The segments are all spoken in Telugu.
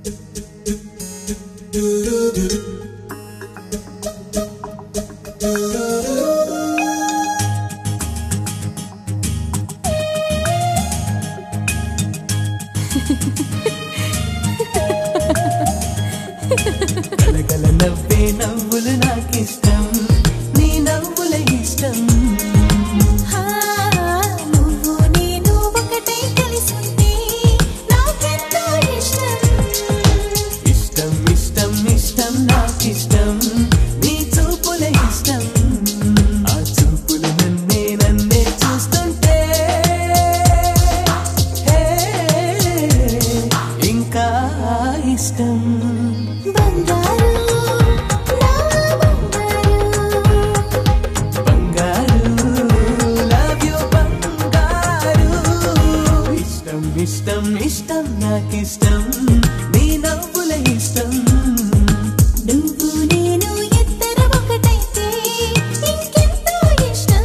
కలకల నవ్వే నవ్వులు నాకిష్టం, నీ నవ్వుల ఇష్టం. నువ్వు నేను ఒకటై కలిసుంటే నాకెంతో ఇష్టం. ఇష్టం ఇష్టం ఇష్టం నాకిష్టం, నీ చూపుల ఇష్టం. ఆ చూపులు నన్నే చూస్తుంటే ఇంకా ఇష్టం. బంగారు నా బంగారు లవ్ యు బంగారు. ఇష్టం ఇష్టం ఇష్టం నాకిష్టం, నీ నవ్వుల ఇష్టం. నువ్వు నేను ఇద్దరు ఒకటైతే ఇంకెంతో ఇష్టం.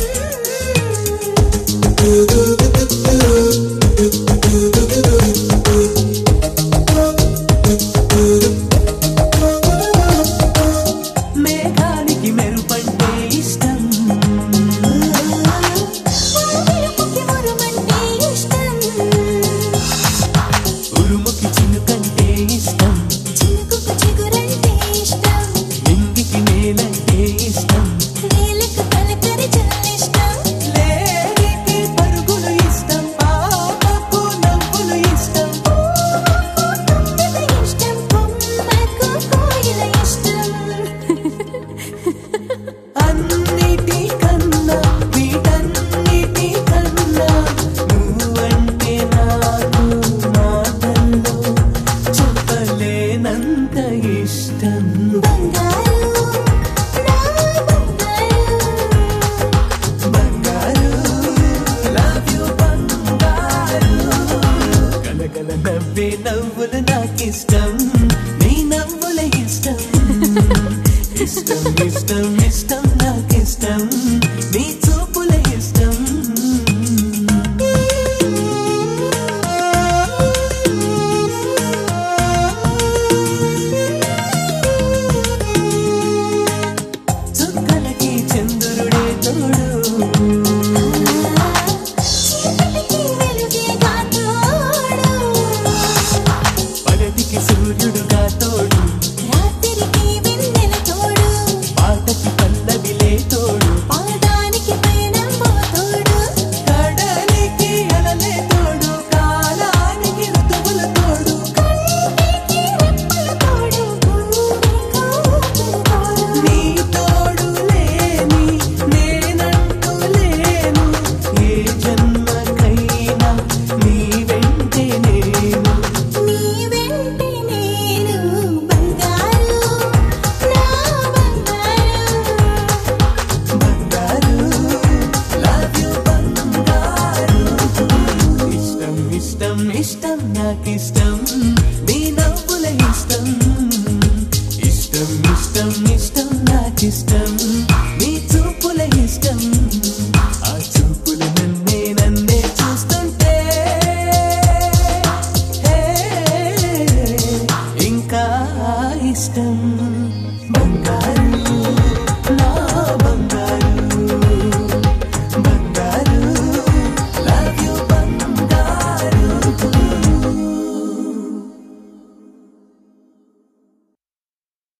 మేఘానికి మెరుపంటే ఇష్టం, మెరుపుకి మురుమంటే ఇష్టం. ఉరుముకి చినుకంటే ఇష్టం, చినుకుకు చిగురంటే ఇష్టం. నింగికి నేలంటే ఇష్టం. నేలకు తొలకరి జల్లిష్టం. లేడికి పరుగులు ఇష్టం, పాపకు నవ్వులు ఇష్టం. పువ్వుకు ఇష్టం, కొమ్మకు కోయిల ఇష్టం. అన్నిటికన్నా వీటన్నిటికన్నా నువ్వంటే నాకు మాటల్లో చెప్పలేనంత ఇష్టం. బంగారు నా బంగారు లవ్ యు బంగారు. కలకల నవ్వే నవ్వులు నాకిష్టం, నీ నవ్వుల ఇష్టం. ఇష్టం ఇష్టం ఇష్టం నాకిష్టం, నీ చూపుల ఇష్టం. చుక్కలకి చంద్రుడే తోడు, చీకటికి వెలుగే కాతోడు. పగటికి సూర్యుడుగా తోడు, రాత్రికి వెన్నెల తోడు. పాటకి పల్లవిలే తోడు. పాదానికి పయనంబో తోడు. కడలికి అలలే తోడు, కాలానికి ఋతువుల తోడు. కంటికి రెప్పల తోడు. గుండెకు ఊపిరి తోడు. నీ తోడు లేని నేనంటూ లేను, ఏ జన్మకైనా నీ వెంటే నేను. నీ వెంటే నేను. బంగారు నా బంగారు లవ్ యు బంగారు. ఇష్టం ఇష్టం ఇష్టం నాకిష్టం, నీ నవ్వుల ఇష్టం.